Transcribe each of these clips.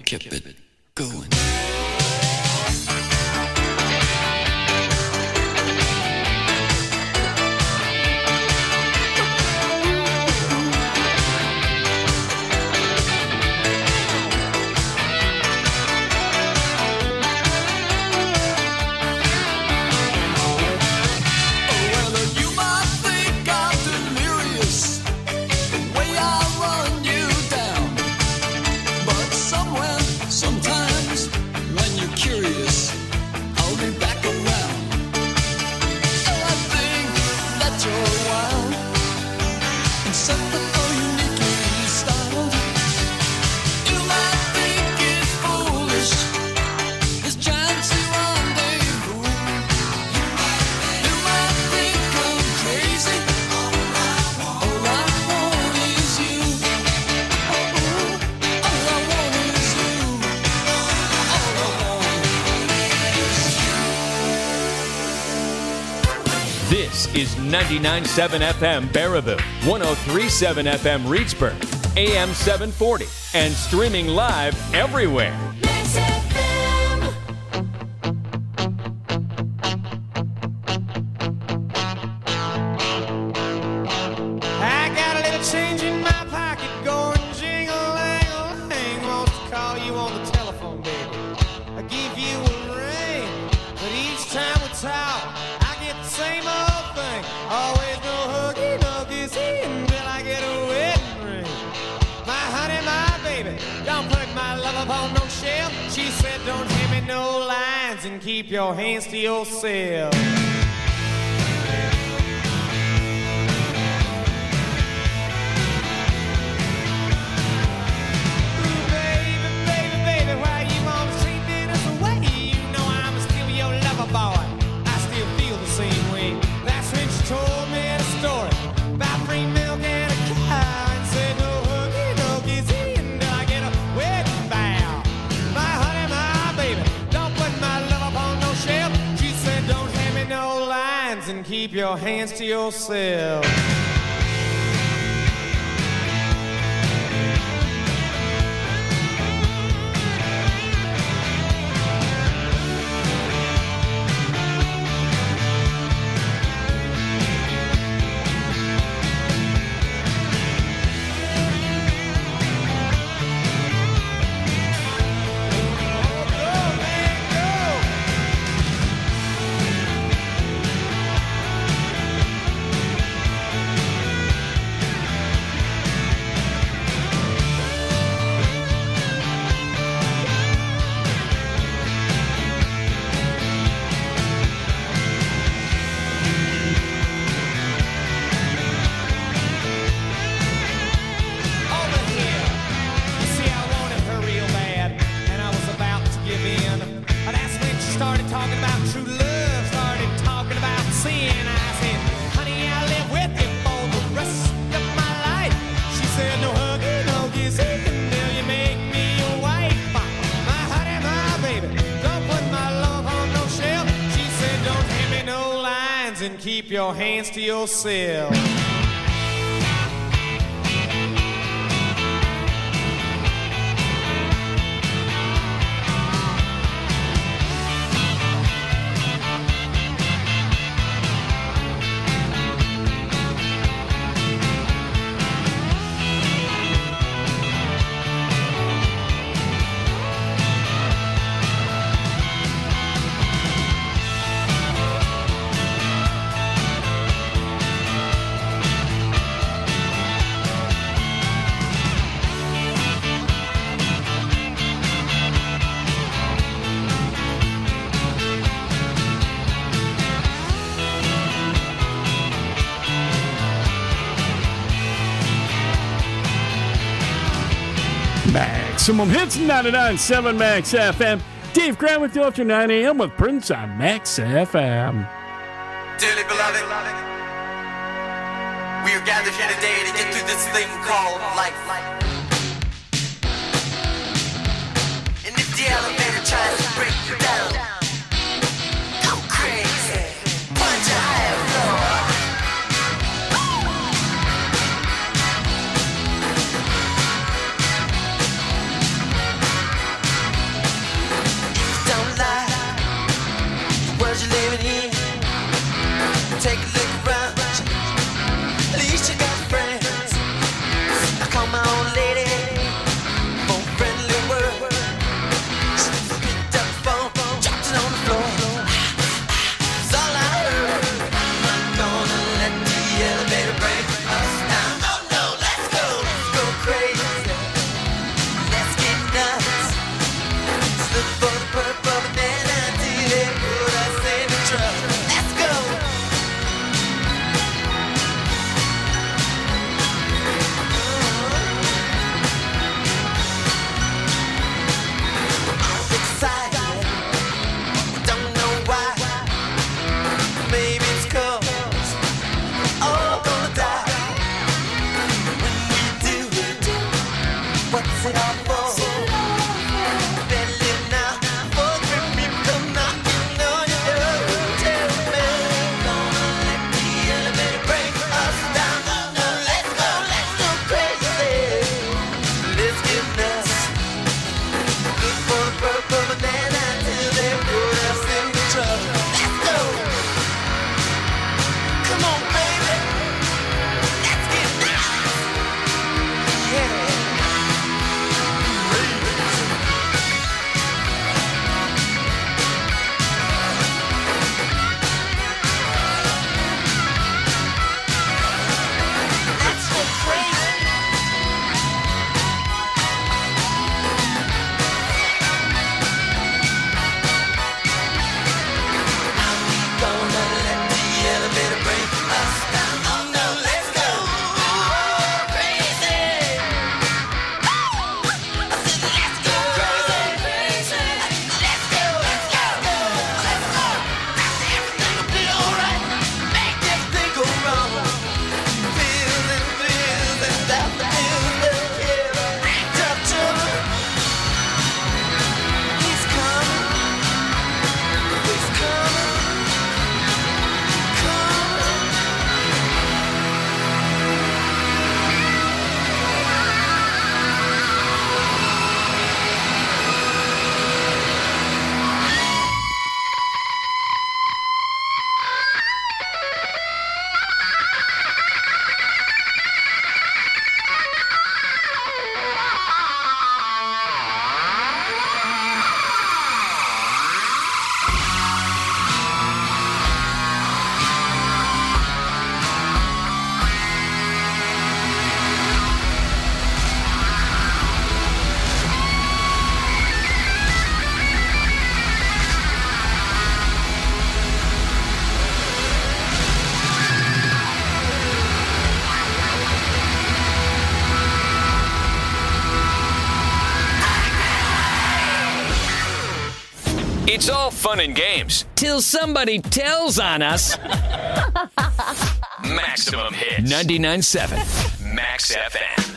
kept it going. This is 99.7 FM Baraboo, 103.7 FM Reedsburg, AM 740, and streaming live everywhere. I got a little change in my pocket going jingle-lang-a-lang. Wants to call you on the telephone, baby. I give you a ring, but each time we talk, I get the same old thing. Always no huggy, no kissy until I get a wedding ring. My honey, my baby, don't put my love upon no shelf. She said don't hand me no lines and keep your hands to yourself. And keep your hands to yourself. And keep your hands to yourself. Maximum hits, 99.7 Max FM. Dave Grant with you after 9 a.m. with Prince on Max FM. Dearly beloved, we are gathered here today to get through this thing called life. And if the elevator tries to break you down, go crazy, punch a higher floor. It's all fun and games. Till somebody tells on us. Maximum Hits. 99.7 Max FM.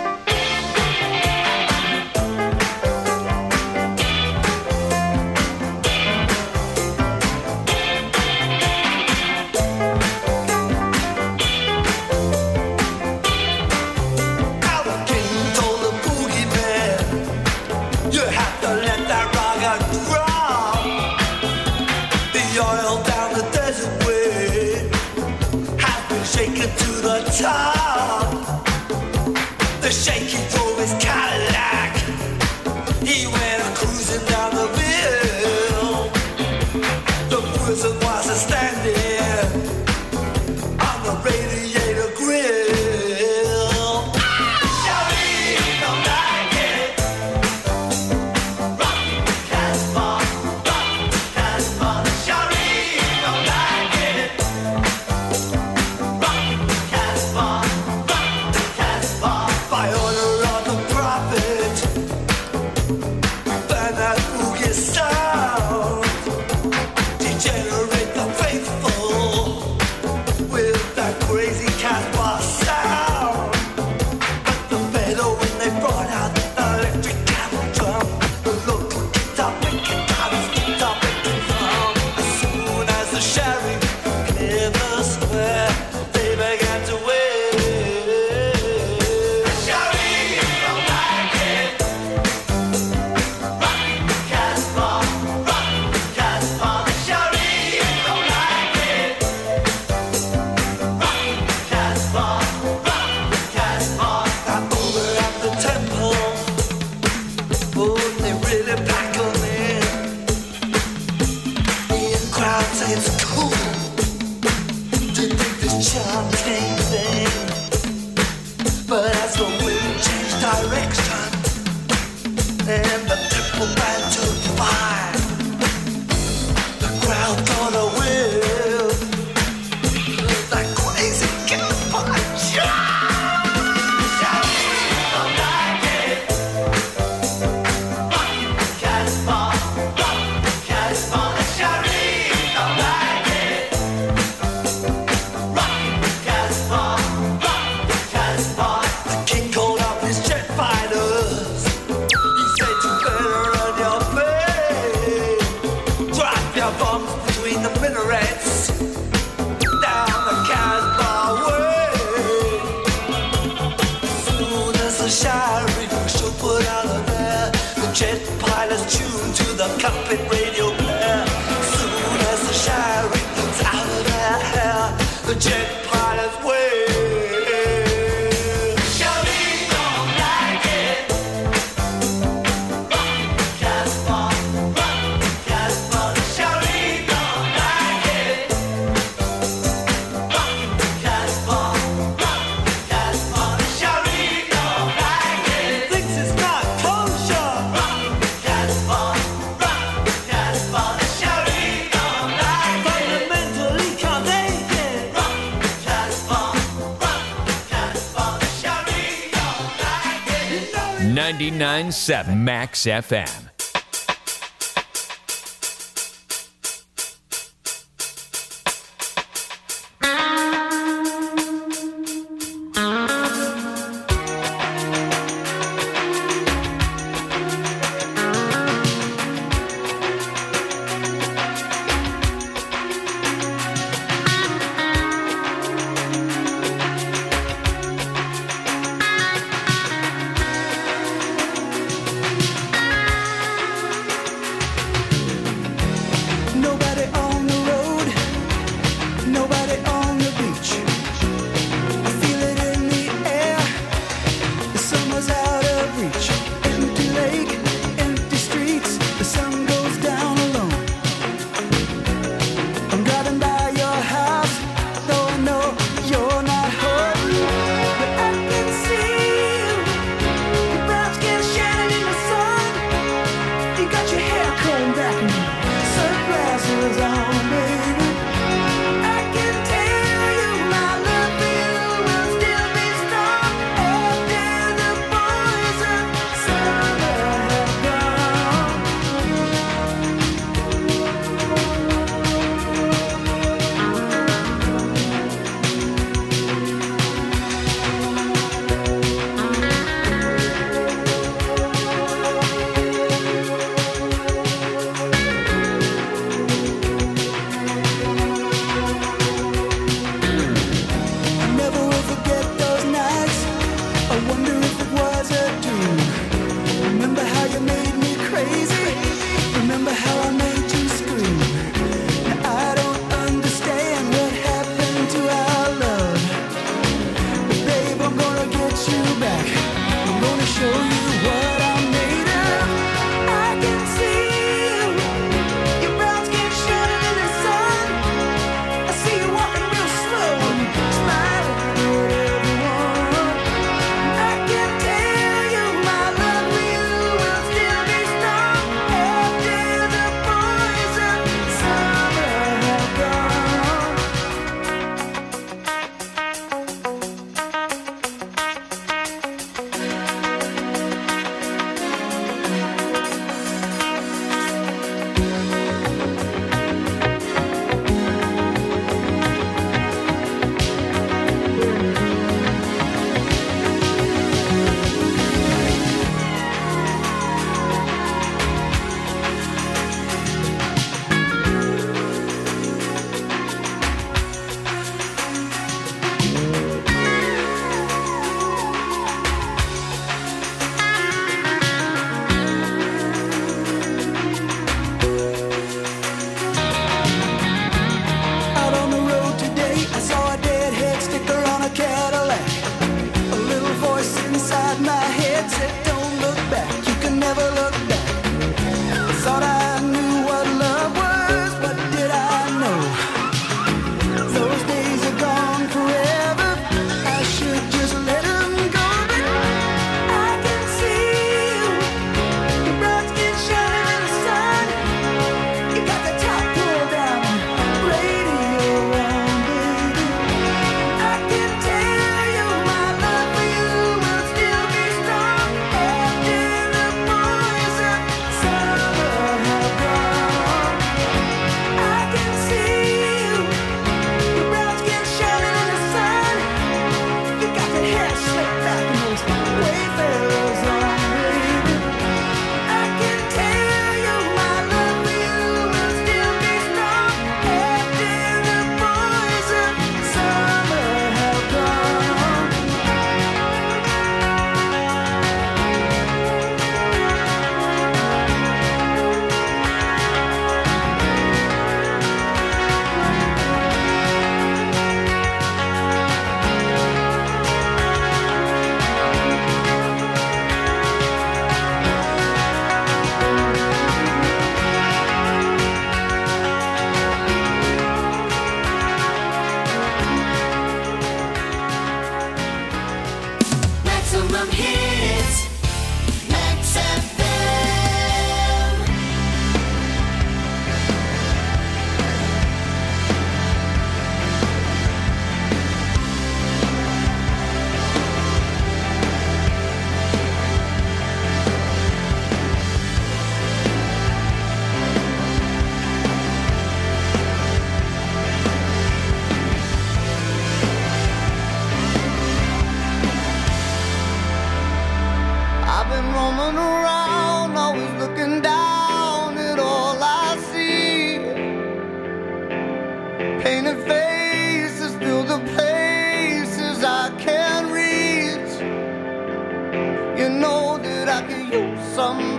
Top. The shaky drove his Cadillac. He went cruising down the hill. The prison was standing on the radiator grill. Shawty don't like it. Rock Casbah, rock Casbah. Shawty don't like it. By order of the prophet, burn that boogie sound, degenerate the faithful with that crazy Casbah sound. But the better when they brought out the electric cattle drum, the local guitar picking out his guitar picking drum. As soon as the sheriff cleared the square, they began to wait. It's cool to think this charm came thing, but as the wind changed direction and the temple band took fire, the crowd got a whiff that crazy Casbah jive. Don't like it. Rock Casbah, rock Casbah. Minarets down the Casbah way. As soon as the sheriff should put out of there, the jet pilots tuned to the cockpit radio player. As soon as the sheriff is out of their hair, the jet pilots way. Fundamentally can't 99.7 Max FM.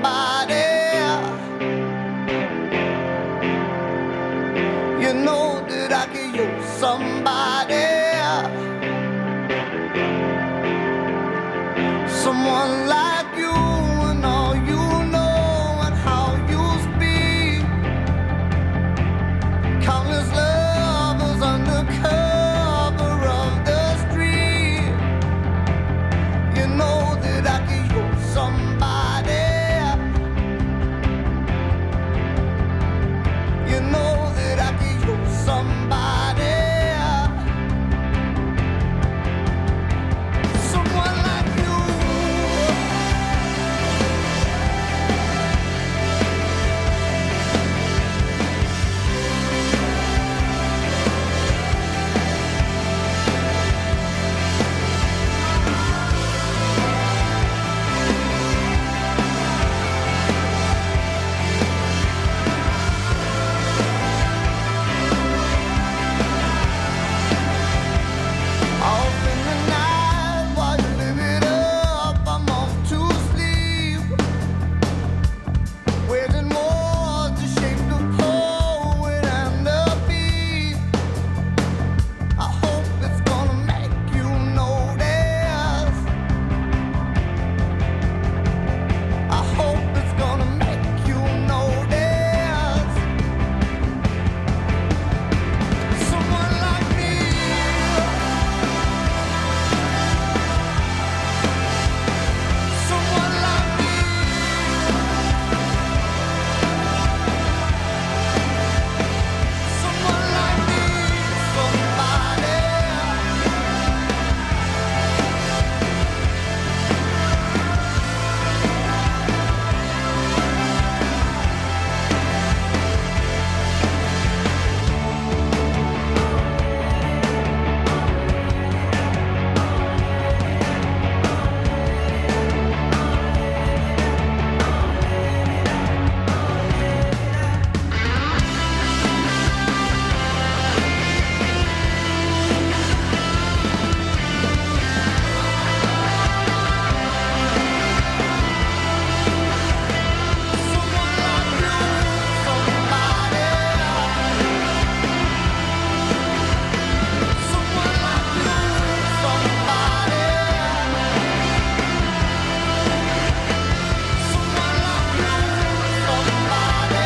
somebody. You know that I could use somebody. Someone like you and all you know and how you speak. Countless lovers under cover of the street. You know that I could use somebody. You know that I could use somebody. Someone like you. Off in the night while you live it up, I'm off to sleep. Waging war to shape the poet and the beat. I hope it's gonna make you notice. I hope it's gonna make you notice. Someone like me. Someone like me. Someone like me. Somebody. Someone like you. Somebody. Someone like you. Somebody. Someone like you. Somebody.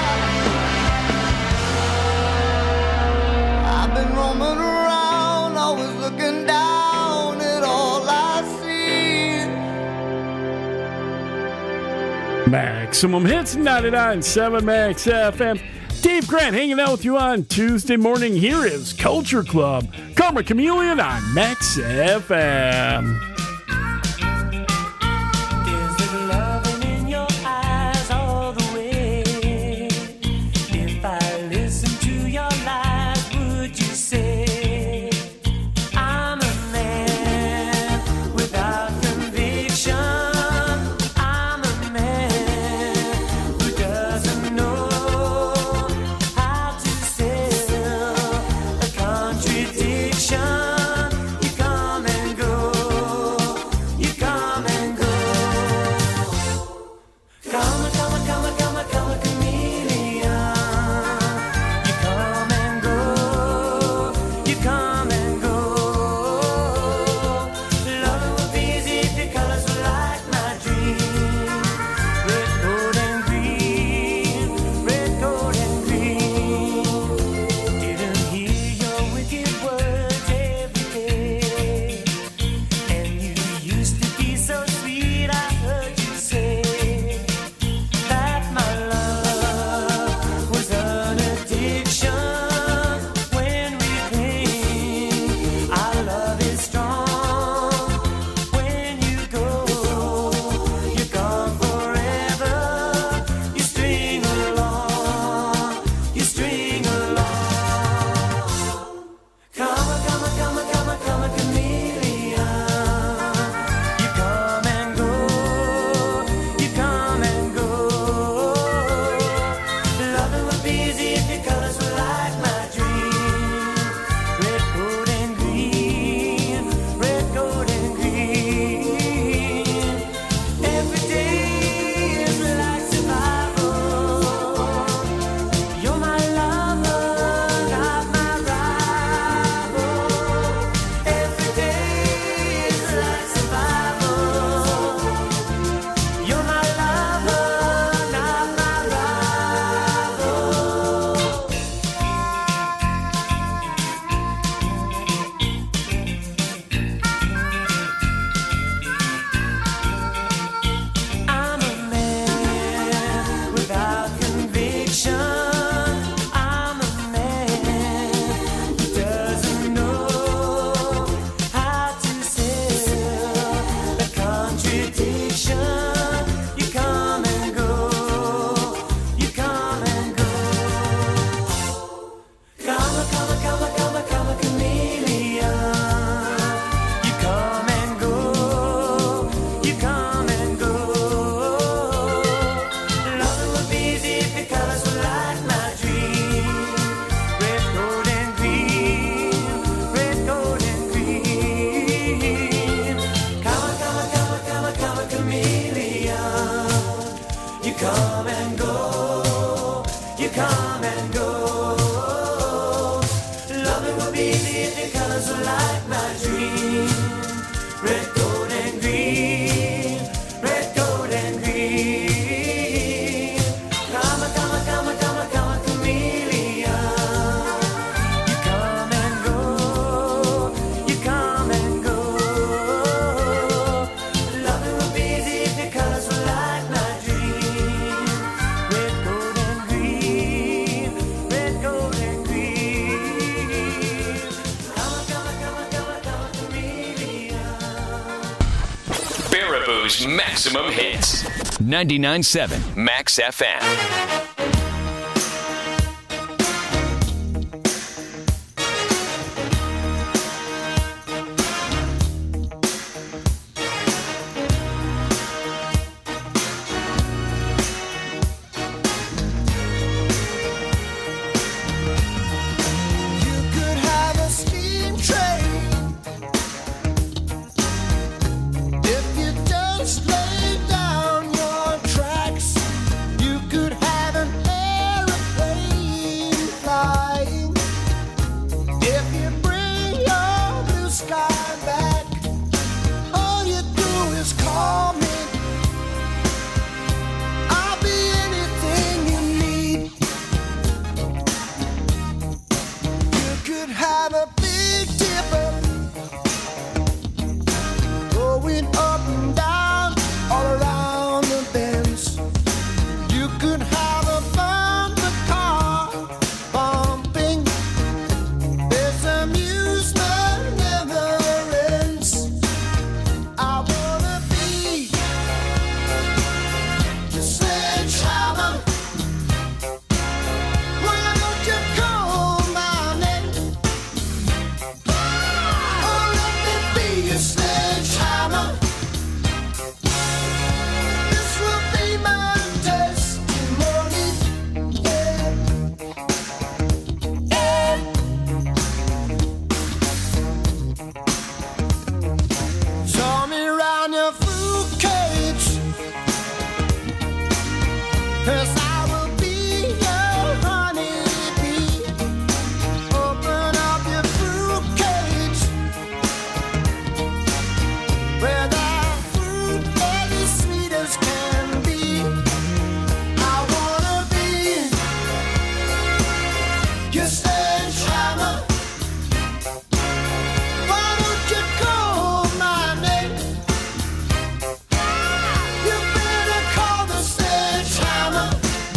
I've been roaming around, always looking down at all I see. Maximum Hits 99.7 Max FM. Dave Grant hanging out with you on Tuesday morning. Here is Culture Club. Karma Chameleon on Max FM. Is there loving in your eyes all the way? If I listen to your lies, would you say I'm a man without conviction? I'm a man who doesn't know how to sell a contradiction. You come and go. come and go, you come and go. Loving will be easy if your colors are like my dream. Red, gold, and green. Red, gold, and green. Come a, come a, come a, come a, come a chameleon. You come and go, you come and go. Loving will be easy if your colors were like my dream. Red, gold, and green. Red, gold, and green. Come a, come a, come a, come a, come a chameleon. Baraboo's Maximum Hits. 99.7 Max FM. You could have a steam train if you just lay down your tracks. You could have an aeroplane flying if you bring your blue sky back. All you do is call me. I'll be anything you need. You could have a big dipper going up and down all around the bends. You could have a bumper car bumping. This amusement never ends. I wanna be your sledgehammer. Why don't you call my name? Oh, let me be your sledgehammer. This will be my testimony. Yeah. Yeah. Draw me round your fruit cage, 'cause I will be your honeybee. Open up your fruit cage, where the fruit is sweet as can be. I wanna be your sledgehammer. Why don't you call my name? You better call the sledgehammer.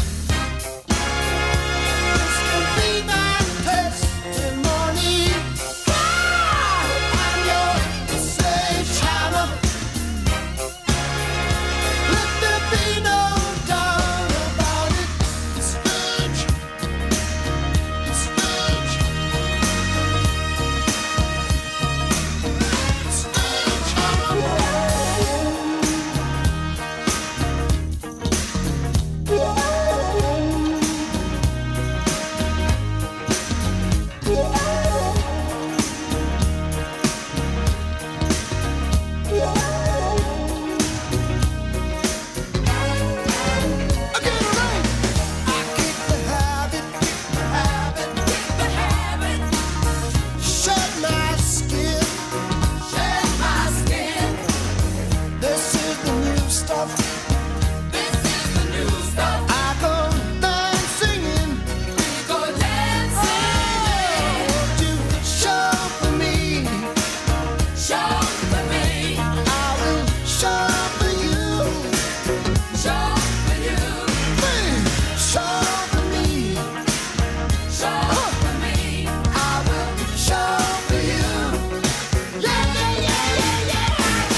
This can be my testimony. I'm your sledgehammer. Let there be no doubt about it. Sledge, sledge, shed my skin. This is the new stuff. I go dancing. Won't you show for me? I will show for you. Please show for me. I will show for you. Yeah, yeah, yeah, yeah, yeah.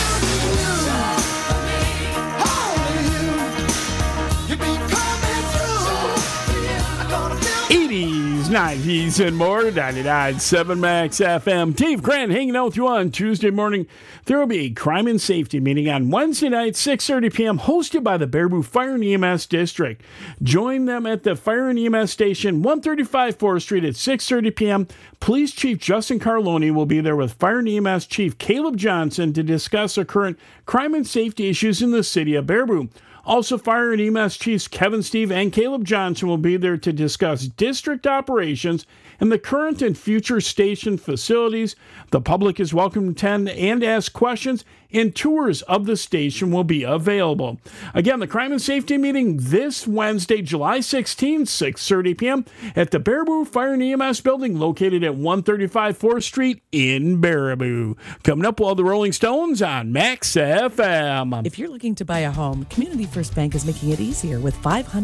Only you. You be coming through. I'm gonna build 80s, 90s, and more. 99.7 Max FM. Dave Grant hanging out with you on Tuesday morning. There will be a crime and safety meeting on Wednesday night, 6:30 p.m., hosted by the Baraboo Fire and EMS District. Join them at the Fire and EMS Station, 135 4th Street at 6:30 p.m. Police Chief Justin Carloni will be there with Fire and EMS Chief Caleb Johnson to discuss the current crime and safety issues in the city of Baraboo. Also, Fire and EMS Chiefs Kevin Steve and Caleb Johnson will be there to discuss district operations and the current and future station facilities. The public is welcome to attend and ask questions, and tours of the station will be available. Again, the Crime and Safety meeting this Wednesday, July 16, 6:30 p.m. at the Baraboo Fire and EMS building located at 135 4th Street in Baraboo. Coming up, while the Rolling Stones on Max FM. If you're looking to buy a home, Community First Bank is making it easier with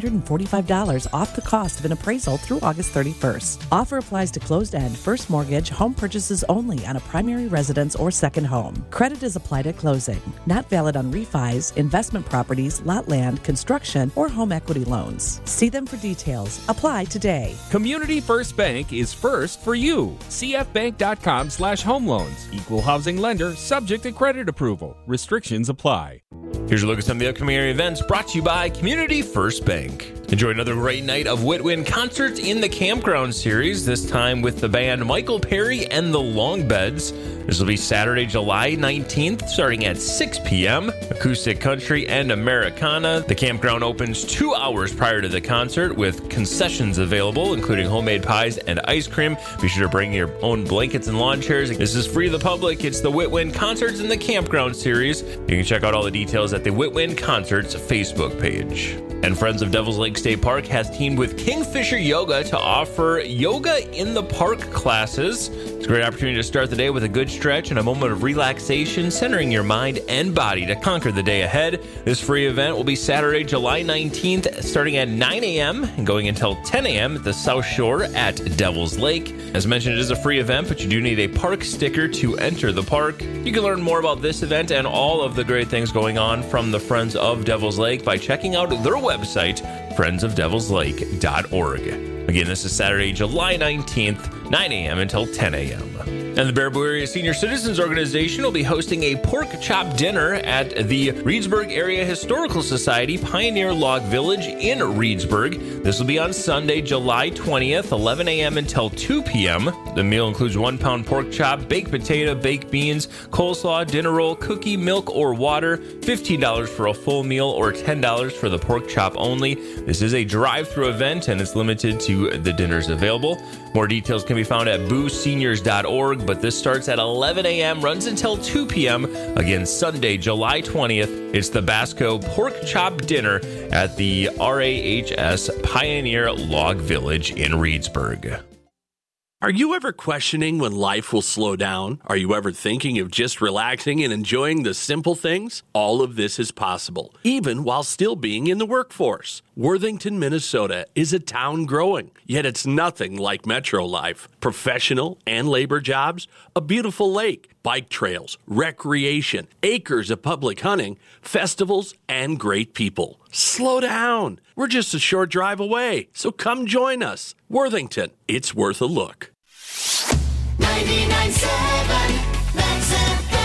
$545 off the cost of an appraisal through August 31st. Offer applies to closed-end, first mortgage, home purchases only on a primary residence or second home. Credit is applied at closing. Not valid on refis, investment properties, lot land, construction, or home equity loans. See them for details. Apply today. Community First Bank is first for you. cfbank.com/home loans. Equal housing lender, subject to credit approval. Restrictions apply. Here's a look at some of the upcoming area events brought to you by Community First Bank. Enjoy another great night of Whitwin Concerts in the Campground Series, this time with the band Michael Perry and the Longbeds. This will be Saturday, July 19th, starting at 6 p.m. Acoustic country and Americana. The campground opens 2 hours prior to the concert with concessions available, including homemade pies and ice cream. Be sure to bring your own blankets and lawn chairs. This is free to the public. It's the Whitwin Concerts in the Campground Series. You can check out all the details at the Whitwin Concerts Facebook page. And Friends of Devil's Lake State Park has teamed with Kingfisher Yoga to offer Yoga in the Park classes. It's a great opportunity to start the day with a good stretch and a moment of relaxation, centering your mind and body to conquer the day ahead. This free event will be Saturday, July 19th, starting at 9 a.m. and going until 10 a.m. at the South Shore at Devil's Lake. As mentioned, it is a free event, but you do need a park sticker to enter the park. You can learn more about this event and all of the great things going on from the Friends of Devil's Lake by checking out their website, friendsofdevilslake.org. Again, this is Saturday, July 19th, 9 a.m. until 10 a.m. And the Baraboo Area Senior Citizens Organization will be hosting a pork chop dinner at the Reedsburg Area Historical Society Pioneer Log Village in Reedsburg. This will be on Sunday, July 20th, 11 a.m. until 2 p.m. The meal includes 1 pound pork chop, baked potato, baked beans, coleslaw, dinner roll, cookie, milk, or water, $15 for a full meal or $10 for the pork chop only. This is a drive-through event and it's limited to the dinners available. More details can be found at booseniors.org, but this starts at 11 a.m., runs until 2 p.m. Again, Sunday, July 20th. It's the Basco Pork Chop Dinner at the RAHS Pioneer Log Village in Reedsburg. Are you ever questioning when life will slow down? Are you ever thinking of just relaxing and enjoying the simple things? All of this is possible, even while still being in the workforce. Worthington, Minnesota is a town growing, yet it's nothing like metro life. Professional and labor jobs, a beautiful lake, bike trails, recreation, acres of public hunting, festivals, and great people. Slow down. We're just a short drive away, so come join us. Worthington, it's worth a look. 99.7 Max FM.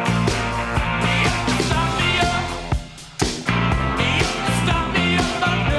Stop me up.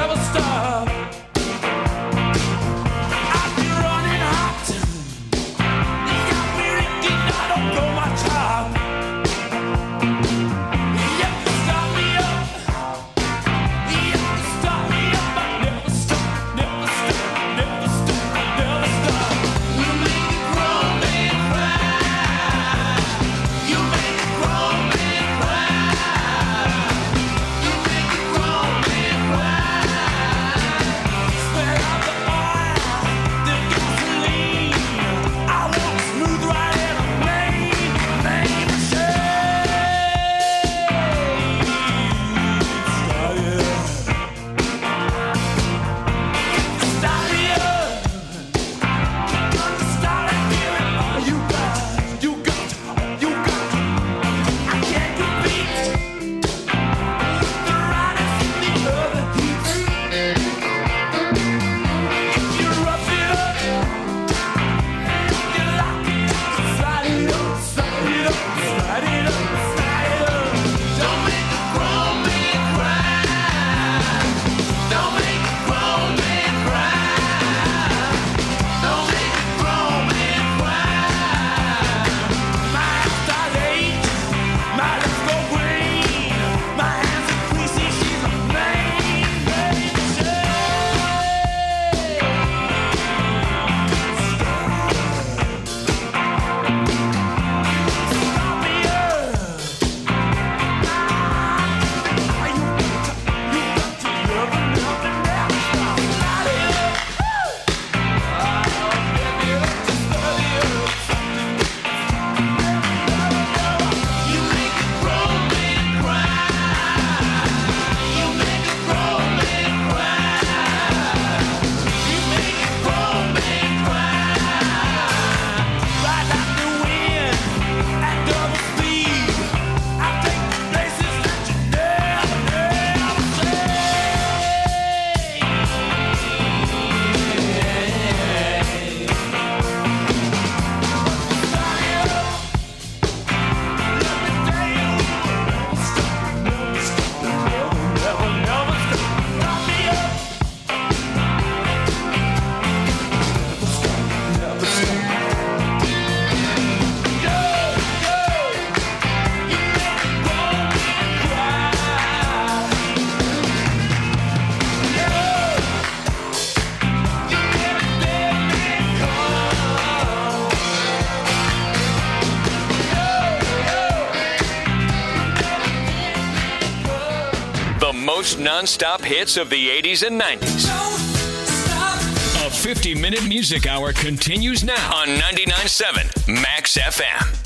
most non-stop hits of the 80s and 90s. A 50-minute music hour continues now on 99.7 Max FM.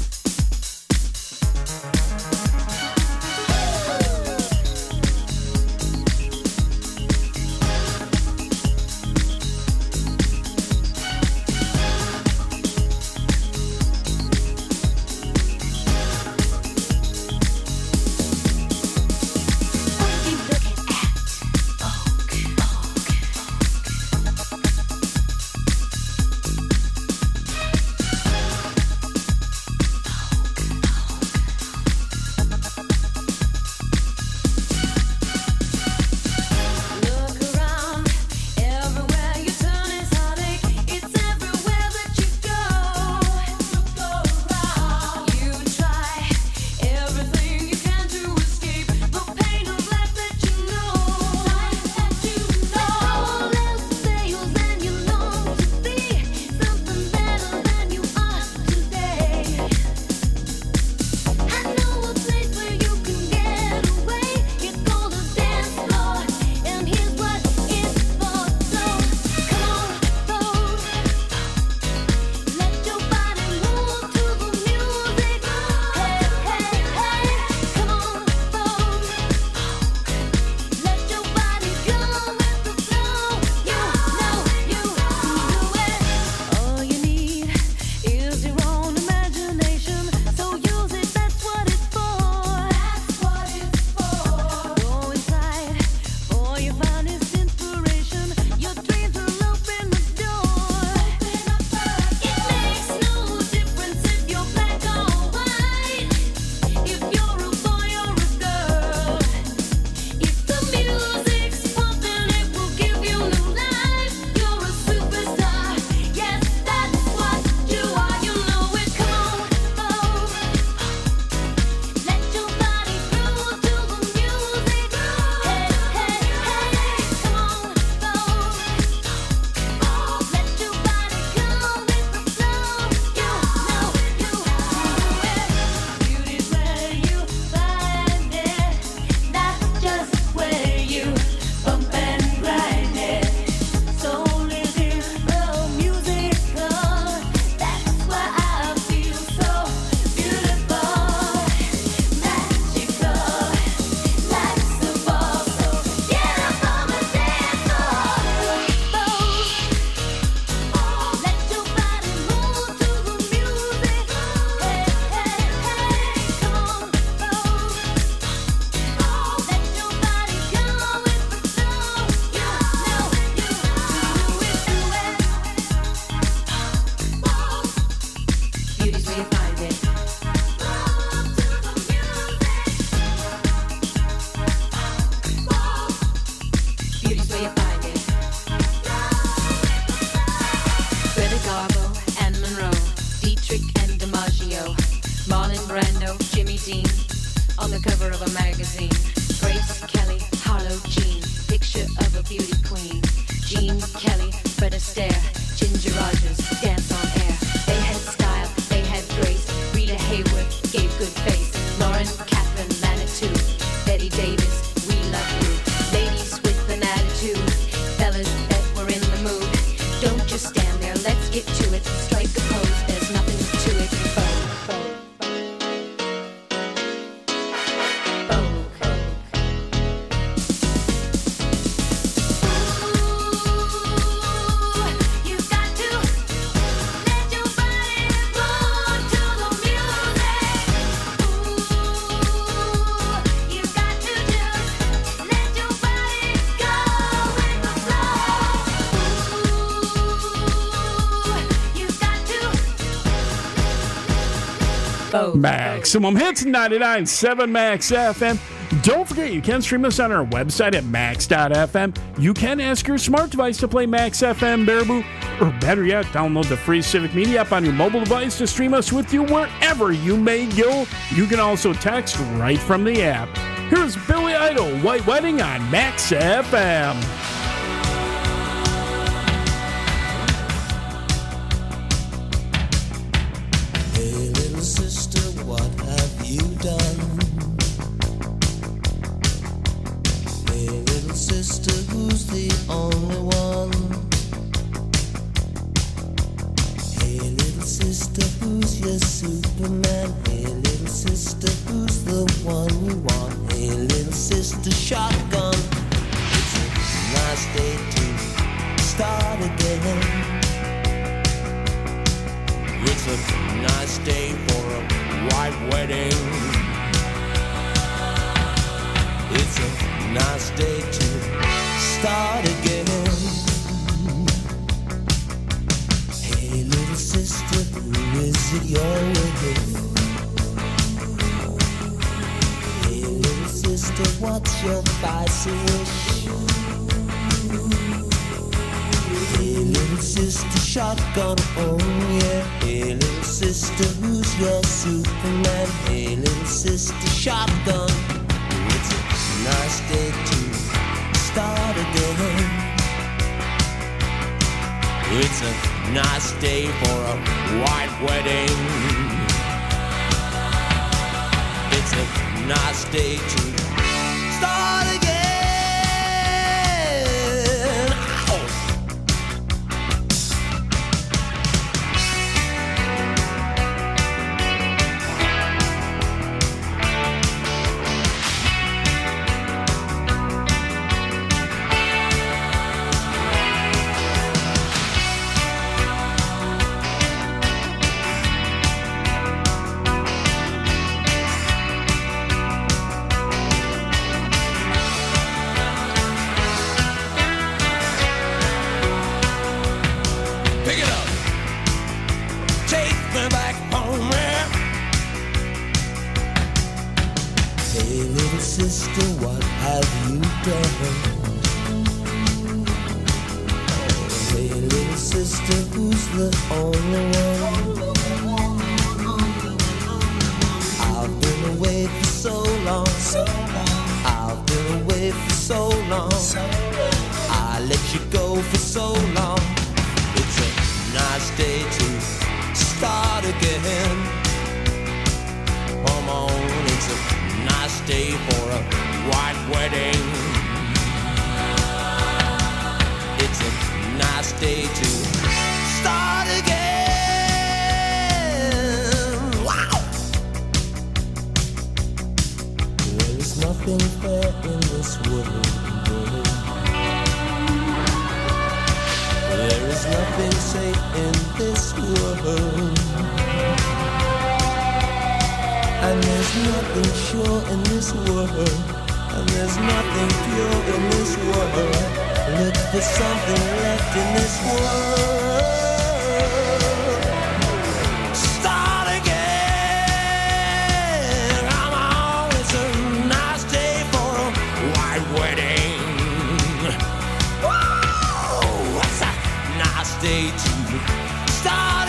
On the cover of a magazine, Grace Kelly, Harlow Jean, picture of a beauty queen. Jean Kelly, Fred Astaire, Ginger Rogers, dance on air. They had style, they had grace. Rita Hayworth gave good face. Lauren Catherine Manitou, Betty Davis, we love you. Ladies with an attitude, fellas that were in the mood. Don't just stand there, let's get to it. Strike a pose, there's nothing to it. Maximum Hits 99.7 Max FM. Don't forget, you can stream us on our website at max.fm. You can ask your smart device to play Max FM Baraboo, or better yet, download the free Civic Media app on your mobile device to stream us with you wherever you may go. You can also text right from the app. Here's Billy Idol, White Wedding on Max FM. Superman. Hey, little sister, who's the one you want? Hey, little sister, shotgun. It's a nice day to start again. It's a nice day for a white wedding. It's a nice day to start again. Hey, little sister, who is it you're with? Hey, little sister, what's your spicy wish? Hey, little sister, shotgun, oh yeah. Hey, little sister, who's your Superman? Hey, little sister, shotgun. It's a nice day to start again. It's a nice day for a white wedding. It's a nice day to start again. Ow. Pick it up. Take me back home, yeah. Hey, little sister, what have you done? Hey, little sister, who's the only one? I've been away for so long. I've been away for so long. I let you go for so long. It's a nice day to start again. Come on, it's a nice day for a white wedding. It's a nice day to start again. Wow! There is nothing fair in this world. There is nothing safe in this world. And there's nothing sure in this world. And there's nothing pure in this world. Look for something left in this world. Start again. Come on, it's a nice day for a white wedding. Whoa, it's a nice day to start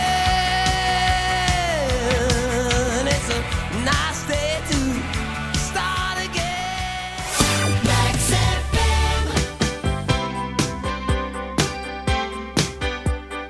again. It's a nice day to start again. Max FM.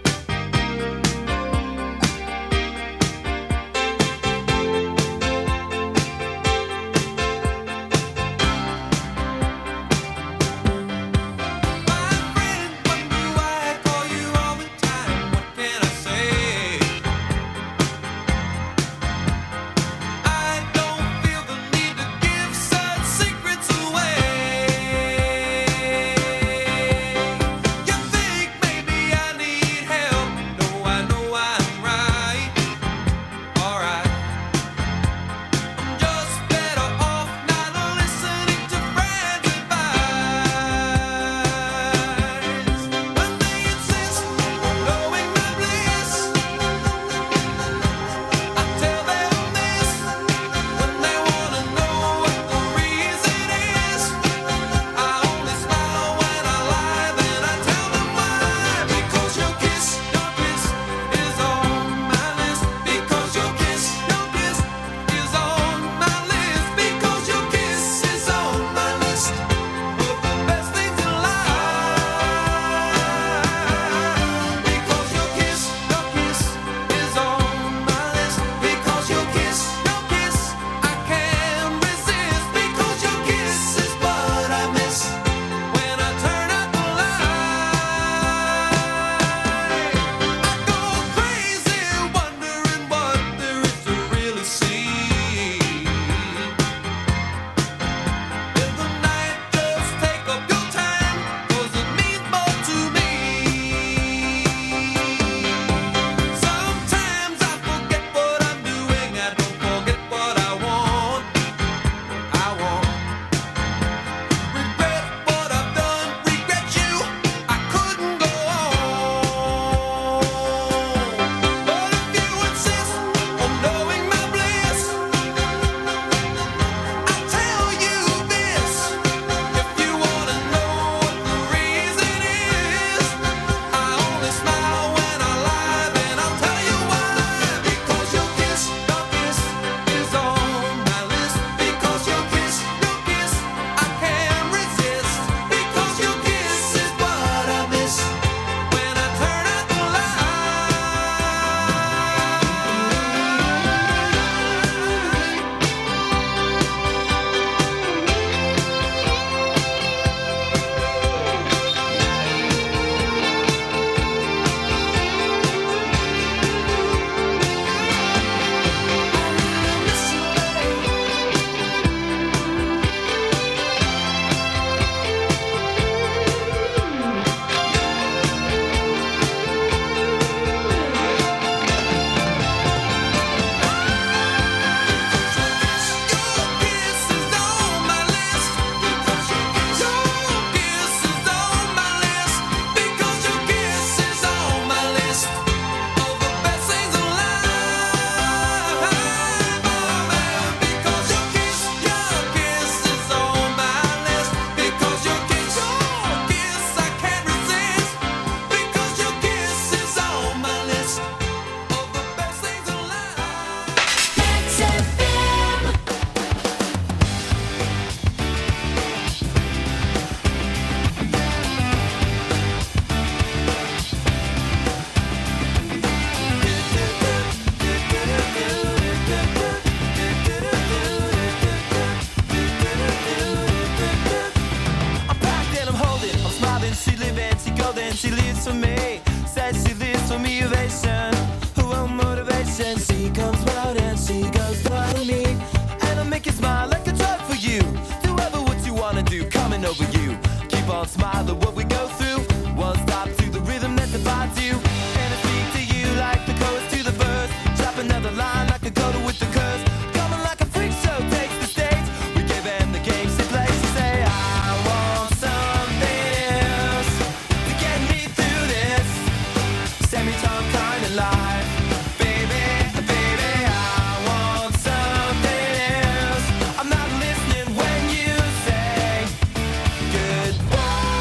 comes round and she goes, follow me. And I'll make you smile like a drug for you. Do ever what you wanna do, coming over you. Keep on smiling what we go through. One stop to the rhythm that divides you. And I speak to you like the chorus to the verse. Drop another line like a coda with the curse. Coming like a freak show takes the stage. We give them the game she plays. She say, I want something else to get me through this semi-time kind of life. Baby, baby, I want something else. I'm not listening when you say goodbye.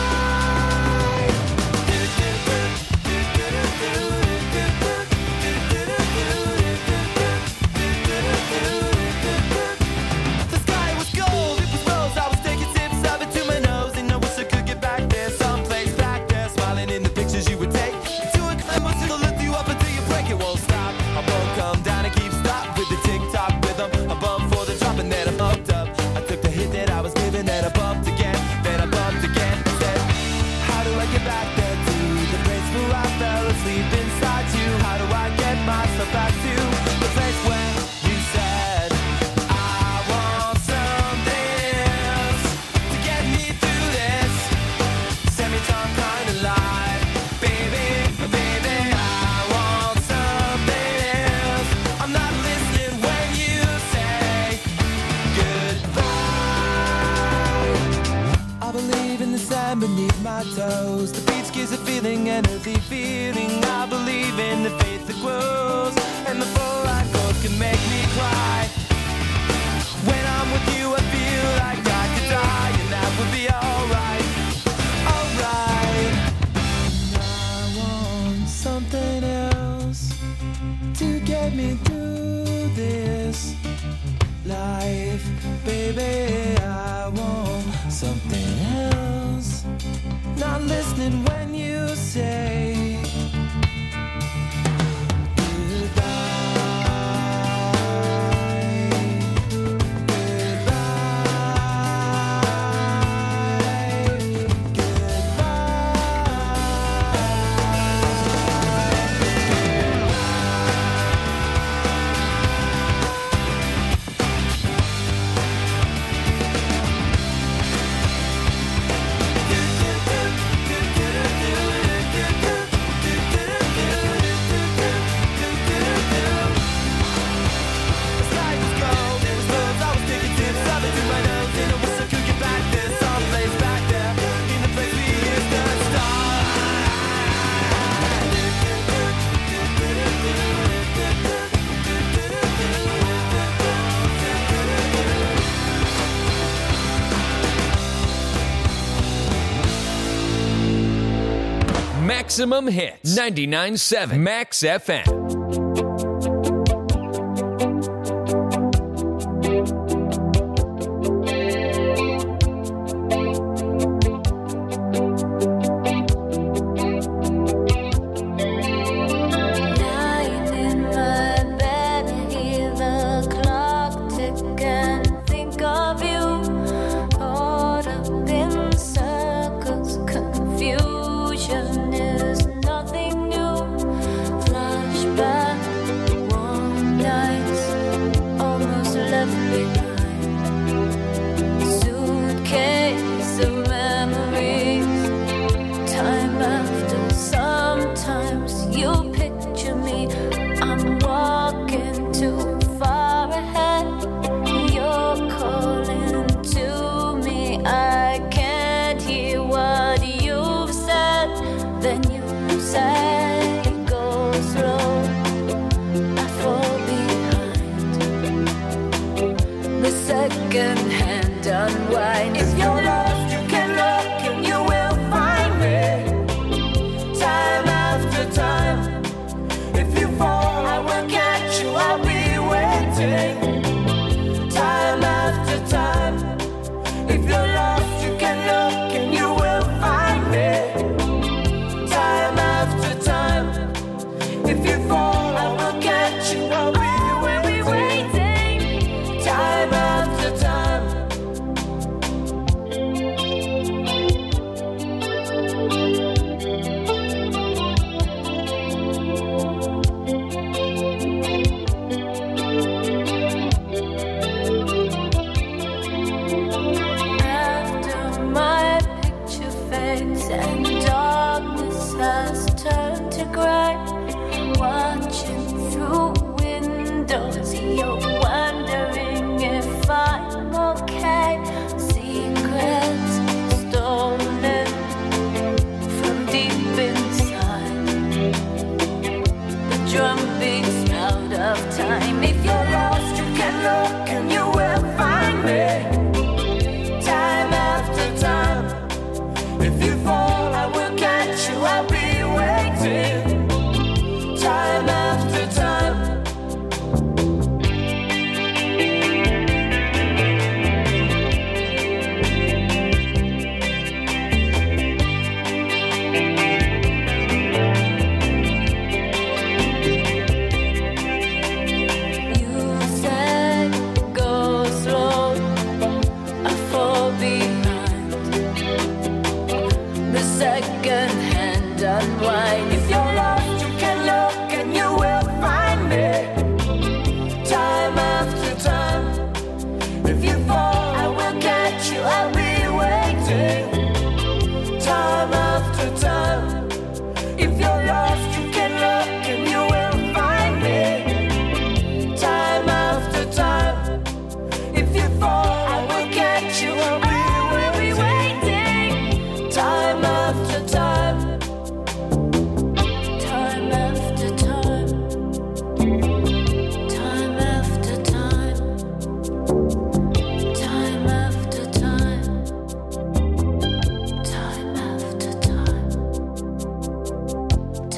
The sky was gold, it was rose. I was taking sips of it to my nose, and I wish I could get back there, someplace back there, smiling in the pictures you would take. To a climb, it'll lift you up until you break. It won't stop. I won't come down and keep stop with the tick-tock rhythm. I bumped for the drop and then I bumped up. I took the hit that I was given, then I bumped again, then I bumped again. I said, how do I get back there to the place where I fell asleep inside you? How do I get myself back to the place where you said I want something else to get me through this semi-time kind of life? Baby, baby, I want something else. I'm not listening when you say goodbye. I believe in the sand beneath my toes. The beach gives a feeling, an earthy feeling. I believe in the faith that grows, and the full light goes can make me cry. When I'm with you, I feel like I could die, and that would be alright, alright. I want something else to get me through this life, baby. I want something else. Not listening when you say Maximum Hits. 99.7 Max FM.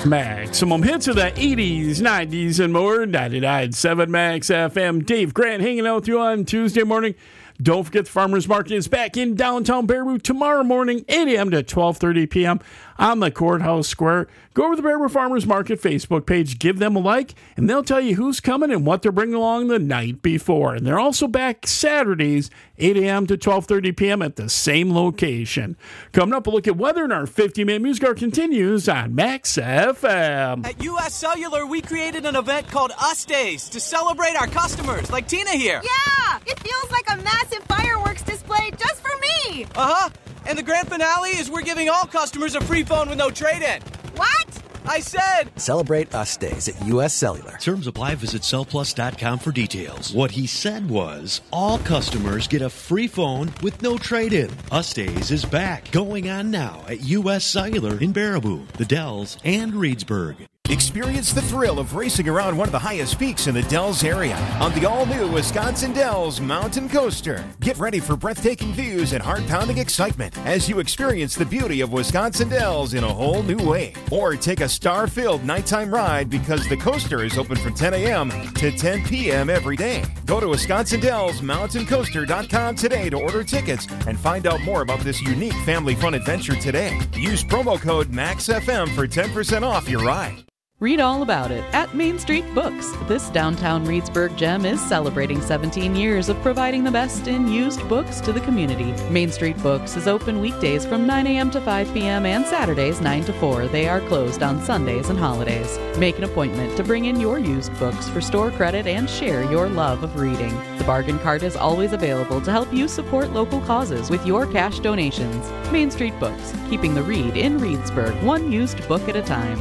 Maximum hits of the 80s, 90s, and more. 99.7 Max FM. Dave Grant hanging out with you on Tuesday morning. Don't forget the Farmers Market is back in downtown Baraboo tomorrow morning, 8 a.m. to 12:30 p.m. on the Courthouse Square. Go over to the Baraboo Farmers Market Facebook page, give them a like, and they'll tell you who's coming and what they're bringing along the night before. And they're also back Saturdays, 8 a.m. to 12:30 p.m. at the same location. Coming up, a look at weather in our 50-minute music hour continues on Max FM. At U.S. Cellular, we created an event called Us Days to celebrate our customers, like Tina here. Yeah! It feels like a massive fireworks display just for me! Uh-huh. And the grand finale is we're giving all customers a free phone with no trade-in. What? I said... Celebrate Us Days at U.S. Cellular. Terms apply. Visit cellplus.com for details. What he said was, all customers get a free phone with no trade-in. Us Days is back. Going on now at U.S. Cellular in Baraboo, the Dells, and Reedsburg. Experience the thrill of racing around one of the highest peaks in the Dells area on the all-new Wisconsin Dells Mountain Coaster. Get ready for breathtaking views and heart-pounding excitement as you experience the beauty of Wisconsin Dells in a whole new way. Or take a star-filled nighttime ride because the coaster is open from 10 a.m. to 10 p.m. every day. Go to WisconsinDellsMountainCoaster.com today to order tickets and find out more about this unique family fun adventure today. Use promo code MAXFM for 10% off your ride. Read all about it at Main Street Books. This downtown Reedsburg gem is celebrating 17 years of providing the best in used books to the community. Main Street Books is open weekdays from 9 a.m. to 5 p.m. and Saturdays 9 to 4. They are closed on Sundays and holidays. Make an appointment to bring in your used books for store credit and share your love of reading. The bargain cart is always available to help you support local causes with your cash donations. Main Street Books, keeping the read in Reedsburg, one used book at a time.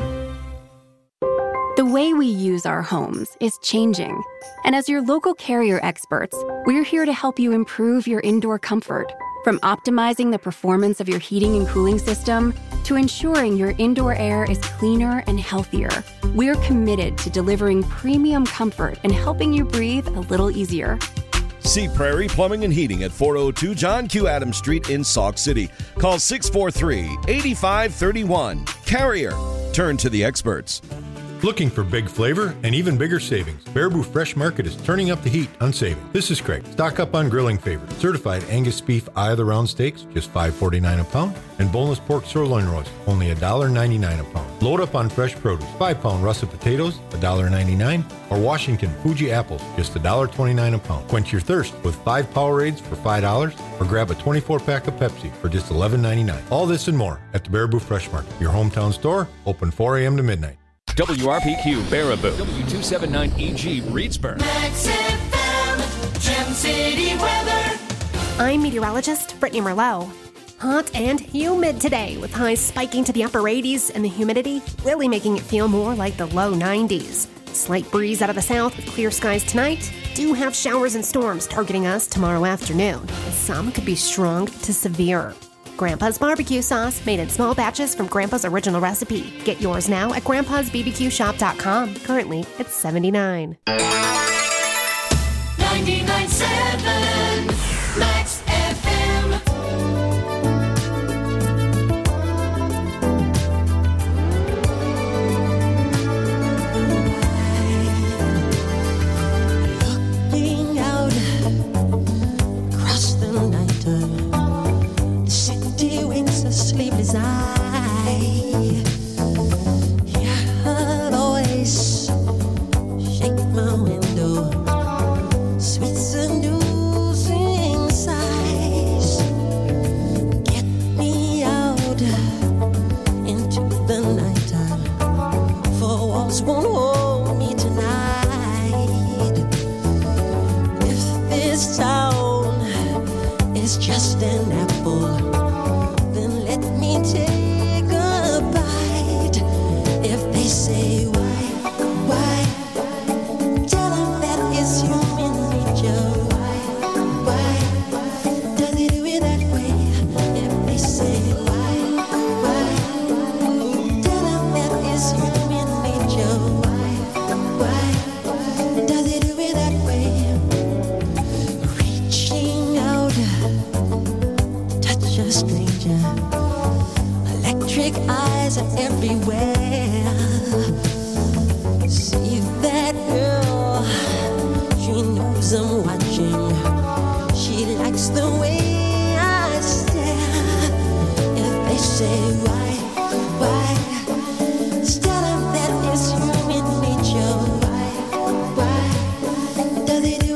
The way we use our homes is changing. And as your local Carrier experts, we're here to help you improve your indoor comfort. From optimizing the performance of your heating and cooling system to ensuring your indoor air is cleaner and healthier, we're committed to delivering premium comfort and helping you breathe a little easier. See Prairie Plumbing and Heating at 402 John Q. Adams Street in Sauk City. Call 643-8531. Carrier. Turn to the experts. Looking for big flavor and even bigger savings? Baraboo Fresh Market is turning up the heat on savings. This is Craig. Stock up on grilling favorites. Certified Angus beef eye of the round steaks, just $5.49 a pound. And boneless pork sirloin roast, only $1.99 a pound. Load up on fresh produce. 5-pound russet potatoes, $1.99. Or Washington Fuji apples, just $1.29 a pound. Quench your thirst with 5 Powerades for $5. Or grab a 24-pack of Pepsi for just $11.99. All this and more at the Baraboo Fresh Market. Your hometown store, open 4 a.m. to midnight. WRPQ Baraboo, W279EG Reedsburg. Max FM, Gem City weather. I'm meteorologist Brittany Merlot. Hot and humid today, with highs spiking to the upper 80s and the humidity really making it feel more like the low 90s. Slight breeze out of the south with clear skies tonight. Do have showers and storms targeting us tomorrow afternoon. Some could be strong to severe. Grandpa's barbecue sauce, made in small batches from Grandpa's original recipe. Get yours now at grandpa'sbbqshop.com. Currently, it's $79. 99.7 Max FM. Looking out across the night, the city winks a sleepless eye. Hear her voice shake my window, sweet seducing sighs. Get me out into the night, for walls won't hold me tonight. If this town is just an apple, then let me take a bite. If they say why, tell them that it's human nature. Why, does it do it that way? If they say why, tell them that it's human nature. Why, does it do it that way? Reaching out, touch a stranger. Electric eyes are everywhere. loves them watching. She likes the way I stare. If they say why, tell them that it's human nature. Why, does it do